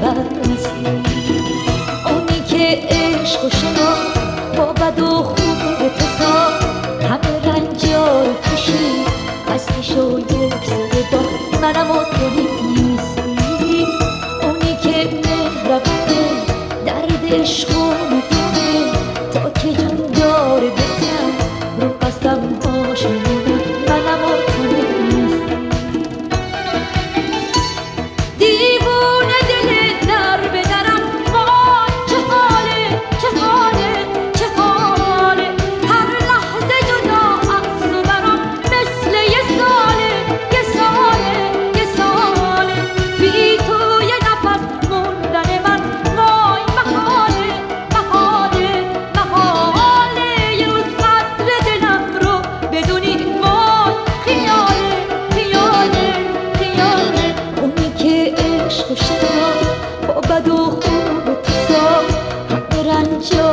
عوضی. اونی که عشق و شنا با بد و خوب اتفاق همه رنجا رو کشید، هستیشو یک سره با منم و تو نیستی. اونی که مهربونه درد عشقو میدونه، تا که جون داره بزن رو قسم باشه منم و تو نیستی. دیوونه دل در به درم وای چه حاله چه حاله چه حاله، هر لحظه جدا از تو برام مثل یه ساله یه ساله یه ساله. بی تو یه نفس موندن من وای محاله محاله محاله. یه روز قدر دلم رو بدونی وای خیاله خیاله خیاله. اونی که عشق و شنا با بد و خوب اتفاق همه رنجا